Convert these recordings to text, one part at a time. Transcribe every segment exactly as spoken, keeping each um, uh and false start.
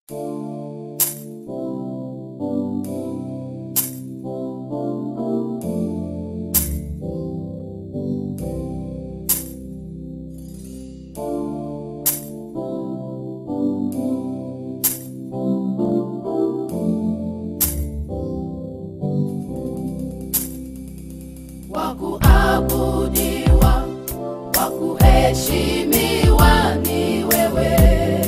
Wakuabudiwa, wakuheshimiwa ni wewe.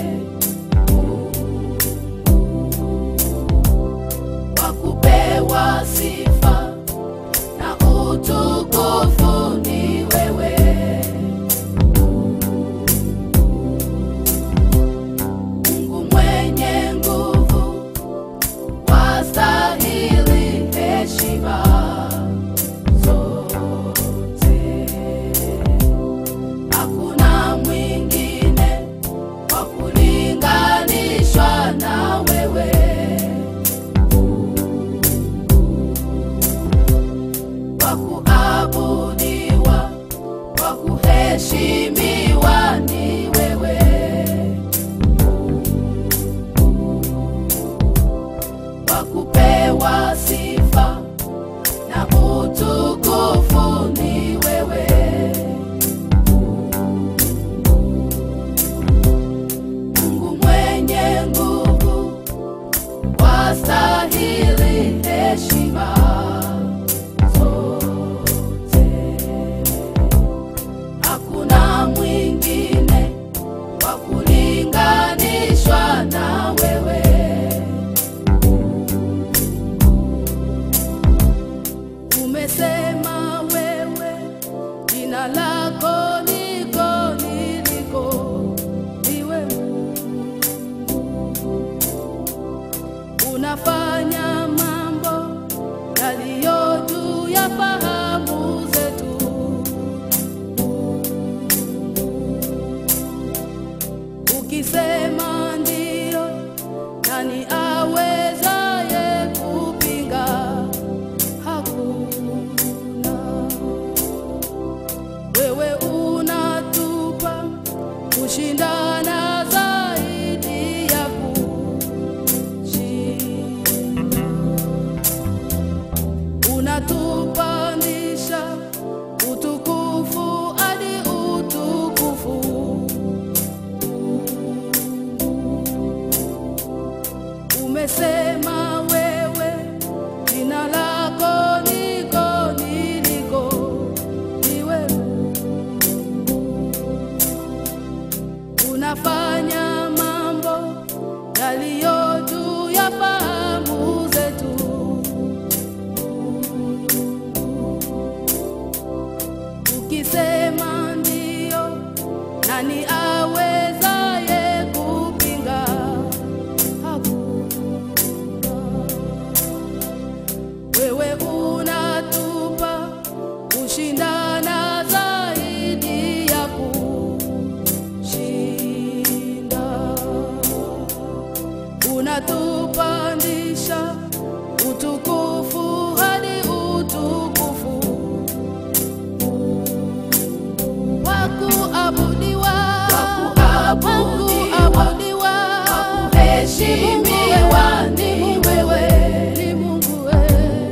Wakupewa sifa na utukufu ni wewe. Mungu mwenye nguvu, wastahili heshima. Wakuabudiwa, wakuheshimiwa ni wewe. Wakupewa sifa na utukufu ni wewe. Mungu mwenye nguvu, wastahili heshima. Umesema wewe, jina lako liko niliko, niwe unafanya mambo yaliyo juu ya fahamu zetu. Ukisema ndio, nani awezaye kupinga? Wewe unatupa kushindana zaidi ya kushinda. Unatupandisha utukufu hadi utukufu. Umesema wewe, jina lako liko niliko, unafanya mambo yaliyo juu ya fahamu zetu. Ukisema ndio, nani awezaye kupinga? Hakuna. Wewe unatupa kushindana zaidi ya kushinda. Unatupandisha utukufu hadi utukufu. Wakuabudiwa, wakuabudiwa, wakuheshimiwa ni wewe. Ni Mungu wewe.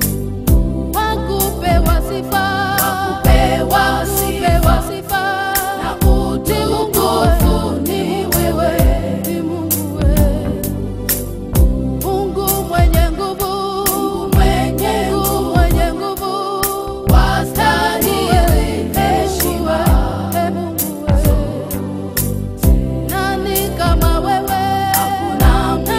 Wakupewa sifa, wakupewa sifa na utukufu ni wewe. Ni Mungu wewe. Mungu mwenye nguvu, mwenye nguvu, wastahili heshima. Nani kama wewe? Hakuna.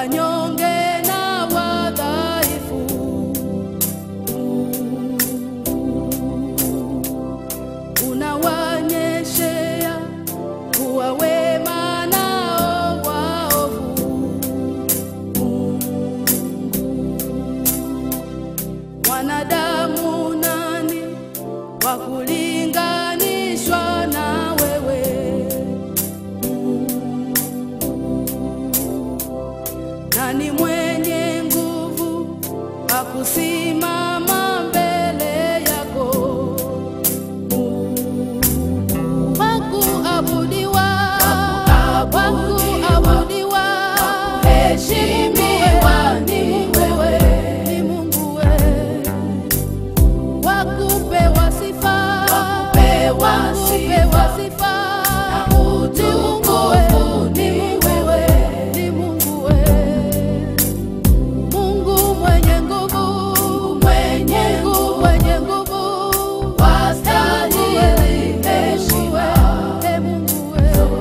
wanyonge na wadhaifu. Unawanyeshea kuwa wema nao waovu. Wanadamu nani wa kulinganishwa na wewe? Nani mwenye nguvu wa kusimama mbele yako? Wakuabudiwa, wakuabudiwa, heshimiwa ni wewe, ni Mungu wewe. Wakupewa sifa, wakupewa sifa na utukufu ni wewe, ni Mungu wewe. Mungu mwenye nguvu, mwenye nguvu, mwenye nguvu, wastahili heshima, e Mungu wewe.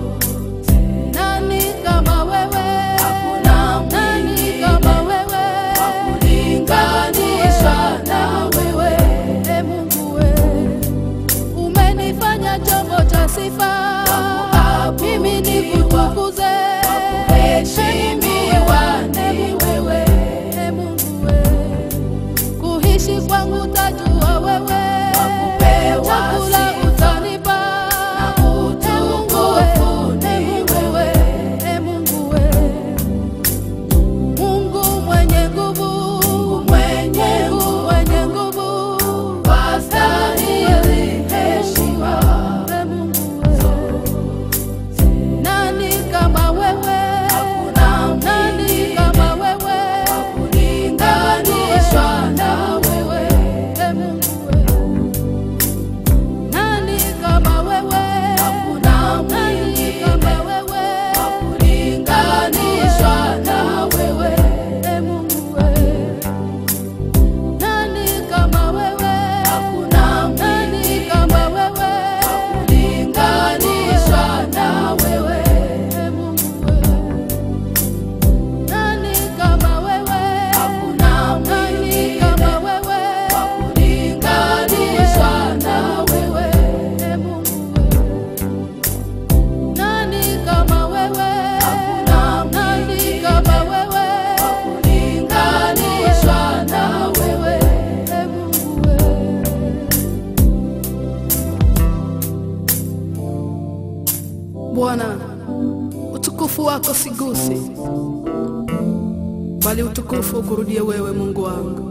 Nani kama wewe? Hakuna nani kama wewe, wakulinganishwa na wewe, e Mungu wewe. Umenifanya chombo cha sifa, mimi nikutukuze, heshimiwa ni wewe, e Mungu wewe. Kuishi kwangu tajua wewe, chakula utanipa na utukufu ni wewe, e Mungu wewe. Mungu mwenye nguvu, mwenye nguvu, mwenye nguvu, wastahili heshima, e Mungu wewe. Nani kama wewe? Hakuna nani kama wewe, wakulinganishwa na wewe, e Mungu wewe. Nani kama wewe? Hakuna nani kama wewe, wakulinganishwa na wewe, e Mungu wewe. Nani kama wewe? Hakuna nani kama wewe, wakulinganishwa na wewe, e Mungu wewe. Nani kama wewe? Hakuna nani kama wewe, wakulinganishwa na wewe, e Mungu wewe. Nani kama wewe? Hakuna nani kama wewe, wakulinganishwa na wewe, e Mungu wewe. Bwana, utukufu wako sigusi, bali utukufu ukurudie wewe, Mungu wangu.